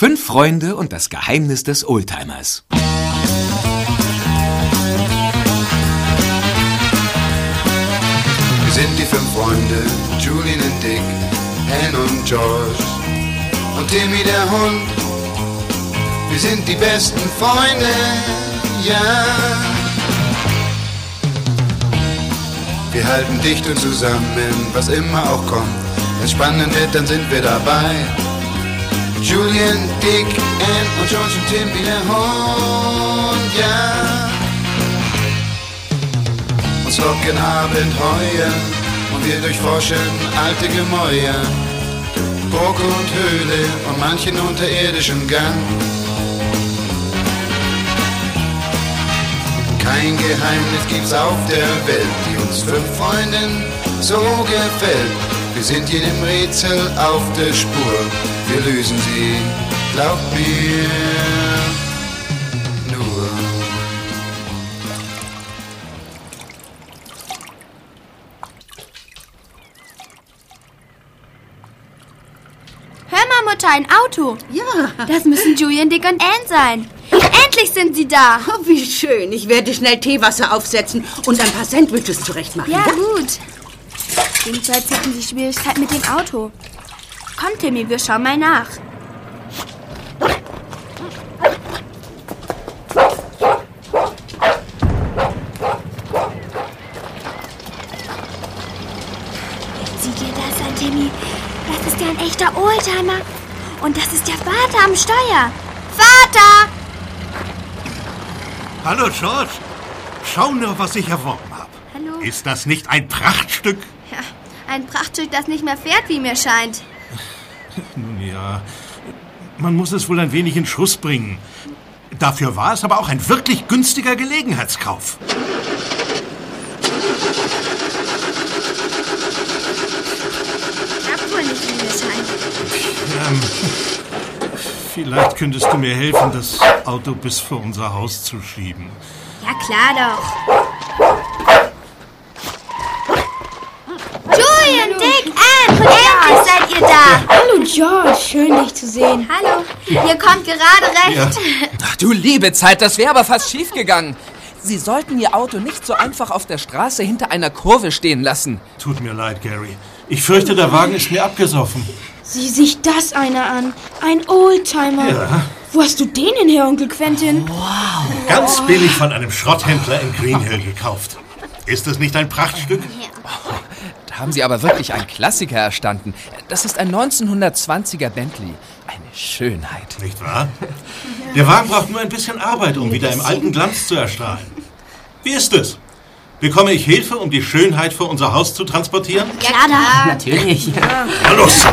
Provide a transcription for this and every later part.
5 Freunde und das Geheimnis des Oldtimers. Wir sind die 5 Freunde, Julian und Dick, Anne und George und Timmy der Hund. Wir sind die besten Freunde, ja. Wir halten dicht und zusammen, was immer auch kommt. Wenn es spannend wird, dann sind wir dabei. Julian, Dick, Anne und George und Timmy der Hund, ja. Uns locken Abenteuer und wir durchforschen alte Gemäuer, Burg und Höhle und manchen unterirdischen Gang. Kein Geheimnis gibt's auf der Welt, die uns 5 Freunden so gefällt. Wir sind jedem Rätsel auf der Spur, wir lösen sie, glaubt mir, nur. Hör mal, Mutter, ein Auto. Ja. Das müssen Julian, Dick und Anne sein. Endlich sind sie da. Oh, wie schön. Ich werde schnell Teewasser aufsetzen und ein paar Sandwiches zurechtmachen. Ja, gut. Jedenfalls hatten sie Schwierigkeiten mit dem Auto. Komm, Timmy, wir schauen mal nach. Sieh dir das an, Timmy. Das ist ja ein echter Oldtimer. Und das ist der Vater am Steuer. Vater! Hallo, George. Schau nur, was ich erworben habe. Hallo. Ist das nicht ein Prachtstück? Ja, ein Prachtstück, das nicht mehr fährt, wie mir scheint. Nun ja, man muss es wohl ein wenig in Schuss bringen. Dafür war es aber auch ein wirklich günstiger Gelegenheitskauf. Klappt wohl nicht, wie mir scheint. Vielleicht könntest du mir helfen, das Auto bis vor unser Haus zu schieben. Ja, klar doch. Julian, Dick, Anne, endlich seid ihr da. Hallo George, schön dich zu sehen. Hallo, ihr kommt gerade recht. Ja. Ach du liebe Zeit, das wäre aber fast schief gegangen. Sie sollten Ihr Auto nicht so einfach auf der Straße hinter einer Kurve stehen lassen. Tut mir leid, Gary. Ich fürchte, der Wagen ist mir abgesoffen. Sieh sich das einer an. Ein Oldtimer. Ja. Wo hast du den denn her, Onkel Quentin? Ganz billig von einem Schrotthändler in Green Hill gekauft. Ist es nicht ein Prachtstück? Da haben Sie aber wirklich einen Klassiker erstanden. Das ist ein 1920er Bentley. Eine Schönheit. Nicht wahr? Der Wagen braucht nur ein bisschen Arbeit, um wieder im alten Glanz zu erstrahlen. Wie ist es? Bekomme ich Hilfe, um die Schönheit vor unser Haus zu transportieren? Ja, klar. Natürlich. Na los!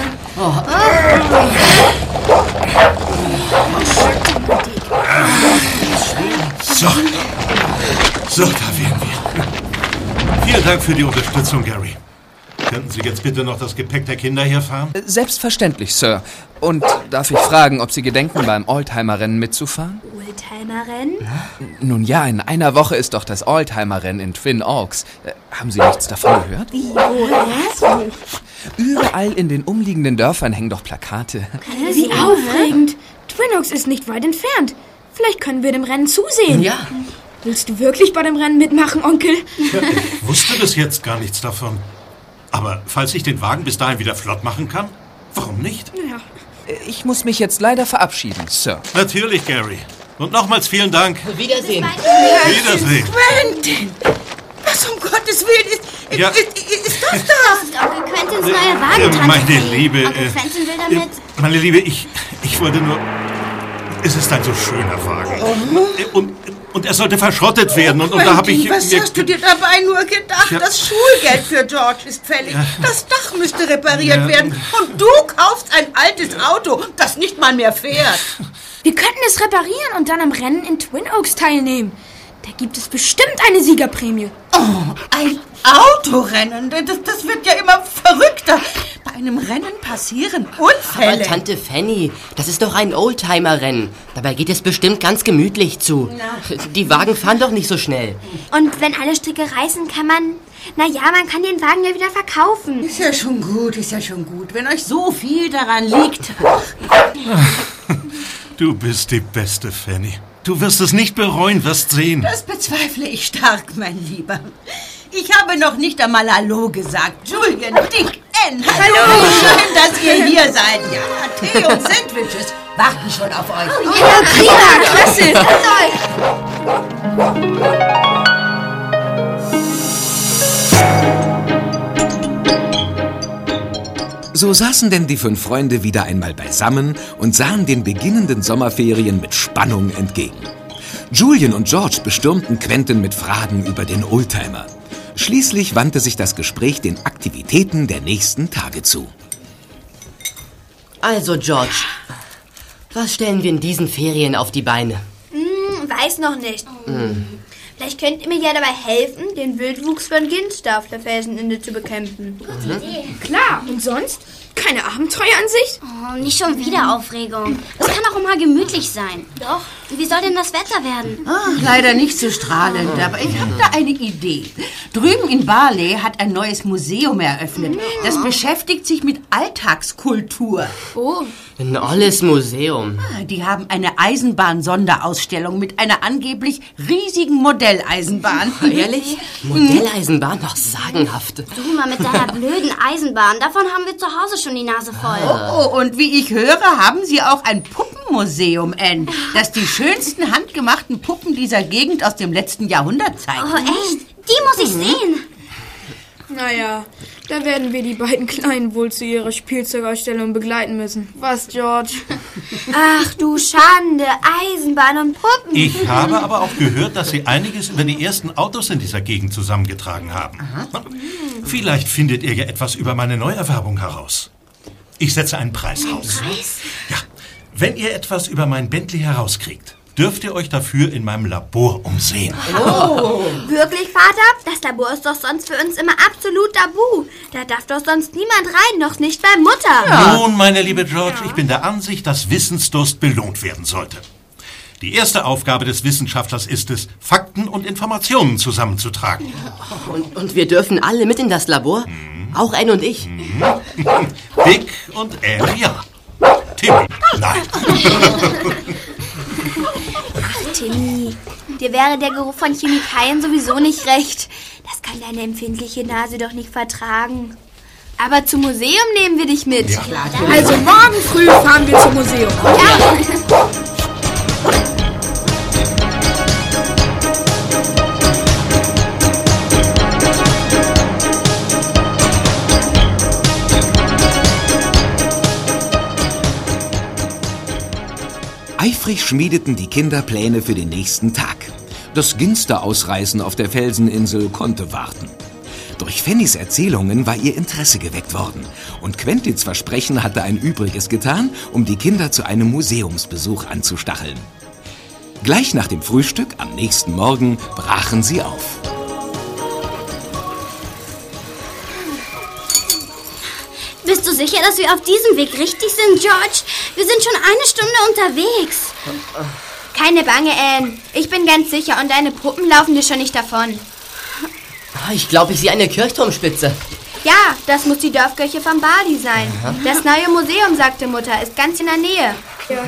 So, da wären wir. Vielen Dank für die Unterstützung, Gary. Könnten Sie jetzt bitte noch das Gepäck der Kinder hier fahren? Selbstverständlich, Sir. Und darf ich fragen, ob Sie gedenken, beim Oldtimer-Rennen mitzufahren? Oldtimer-Rennen? Nun ja, in einer Woche ist doch das Oldtimer-Rennen in Twin Oaks. Haben Sie nichts davon gehört? Überall in den umliegenden Dörfern hängen doch Plakate. Wie aufregend. Twin Oaks ist nicht weit entfernt. Vielleicht können wir dem Rennen zusehen. Ja. Willst du wirklich bei dem Rennen mitmachen, Onkel? Ja, ich wusste bis jetzt gar nichts davon. Aber falls ich den Wagen bis dahin wieder flott machen kann, warum nicht? Ja. Ich muss mich jetzt leider verabschieden, Sir. Natürlich, Gary. Und nochmals vielen Dank. Wiedersehen. Wiedersehen. Quentin! Was um Gottes Willen ist, Ja. ist das da? Das ist Onkel Quentins neue Wagen. Meine Liebe, Onkel Quentin will damit. meine Liebe, ich wollte nur... Es ist ein so schöner Wagen. Und er sollte verschrottet werden. Und da habe ich... Was mir- hast du dir dabei nur gedacht? Ja. Das Schulgeld für George ist fällig. Das Dach müsste repariert Ja. werden. Und du kaufst ein altes Auto, das nicht mal mehr fährt. Wir könnten es reparieren und dann am Rennen in Twin Oaks teilnehmen. Da gibt es bestimmt eine Siegerprämie. Oh, ein Autorennen. Das wird ja immer verrückter. Bei einem Rennen passieren Aber Unfälle. Tante Fanny, das ist doch ein Oldtimer-Rennen. Dabei geht es bestimmt ganz gemütlich zu. Die Wagen fahren doch nicht so schnell. Und wenn alle Stricke reißen, kann man... Naja, man kann den Wagen ja wieder verkaufen. Ist ja schon gut, ist ja schon gut, wenn euch so viel daran liegt. Du bist die beste, Fanny. Du wirst es nicht bereuen, wirst sehen. Das bezweifle ich stark, mein Lieber. Ich habe noch nicht einmal Hallo gesagt. Julian, Dick, Anne. Hallo. Schön, dass ihr hier seid. Ja, Tee und Sandwiches warten schon auf euch. Oh, ja, prima, klasse. So saßen denn die 5 Freunde wieder einmal beisammen und sahen den beginnenden Sommerferien mit Spannung entgegen. Julian und George bestürmten Quentin mit Fragen über den Oldtimer. Schließlich wandte sich das Gespräch den Aktivitäten der nächsten Tage zu. Also, George, was stellen wir in diesen Ferien auf die Beine? Weiß noch nicht. Vielleicht könnt ihr mir ja dabei helfen, den Wildwuchs von Ginster auf der Felseninsel zu bekämpfen. Gute Idee. Klar, und sonst? Keine Abenteueransicht? Oh, nicht schon wieder Aufregung. Das kann auch mal gemütlich sein. Doch. Wie soll denn das Wetter werden? Leider nicht so strahlend, aber ich habe da eine Idee. Drüben in Barley hat ein neues Museum eröffnet. Das beschäftigt sich mit Alltagskultur. Oh. Ein olles Museum. Die haben eine Eisenbahn-Sonderausstellung mit einer angeblich riesigen Modelleisenbahn. Ehrlich? Modelleisenbahn? Doch sagenhaft. Du mal mit deiner blöden Eisenbahn. Davon haben wir zu Hause schon die Nase voll. Oh, und wie ich höre, haben sie auch ein Puppenmuseum, Anne, das die schönsten handgemachten Puppen dieser Gegend aus dem letzten Jahrhundert zeigt. Oh, echt? Die muss ich sehen. Naja, da werden wir die beiden Kleinen wohl zu ihrer Spielzeugausstellung begleiten müssen. Was, George? Ach du Schande, Eisenbahn und Puppen. Ich habe aber auch gehört, dass Sie einiges über die ersten Autos in dieser Gegend zusammengetragen haben. Vielleicht findet ihr ja etwas über meine Neuerwerbung heraus. Ich setze einen Preis aus. Ja, wenn ihr etwas über mein Bentley herauskriegt, dürft ihr euch dafür in meinem Labor umsehen. Oh. Wirklich, Vater? Das Labor ist doch sonst für uns immer absolut tabu. Da darf doch sonst niemand rein, noch nicht bei Mutter. Ja. Nun, meine liebe George, ich bin der Ansicht, dass Wissensdurst belohnt werden sollte. Die erste Aufgabe des Wissenschaftlers ist es, Fakten und Informationen zusammenzutragen. Und wir dürfen alle mit in das Labor? Auch Anne und ich? Dick und Anne, ja. Timmy, nein. Timmy, dir wäre der Geruch von Chemikalien sowieso nicht recht. Das kann deine empfindliche Nase doch nicht vertragen. Aber zum Museum nehmen wir dich mit. Ja. Also morgen früh fahren wir zum Museum. Ja. Eifrig schmiedeten die Kinder Pläne für den nächsten Tag. Das Ginster-Ausreißen auf der Felseninsel konnte warten. Durch Fannys Erzählungen war ihr Interesse geweckt worden. Und Quentins Versprechen hatte ein Übriges getan, um die Kinder zu einem Museumsbesuch anzustacheln. Gleich nach dem Frühstück am nächsten Morgen brachen sie auf. Bist du sicher, dass wir auf diesem Weg richtig sind, George? Wir sind schon eine Stunde unterwegs. Keine Bange, Anne. Ich bin ganz sicher und deine Puppen laufen dir schon nicht davon. Ich glaube, ich sehe eine Kirchturmspitze. Ja, das muss die Dorfkirche von Bali sein. Aha. Das neue Museum, sagte Mutter, ist ganz in der Nähe. Ja.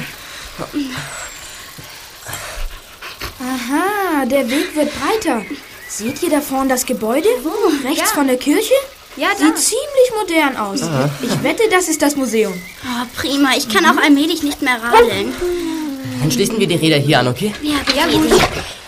Aha, der Weg wird breiter. Seht ihr da vorne das Gebäude? Rechts von der Kirche? Ja, sieht ziemlich modern aus. Aha. Ich wette, das ist das Museum. Oh, prima. Ich kann auch allmählich nicht mehr radeln. Dann schließen wir die Räder hier an, okay? Ja, gut.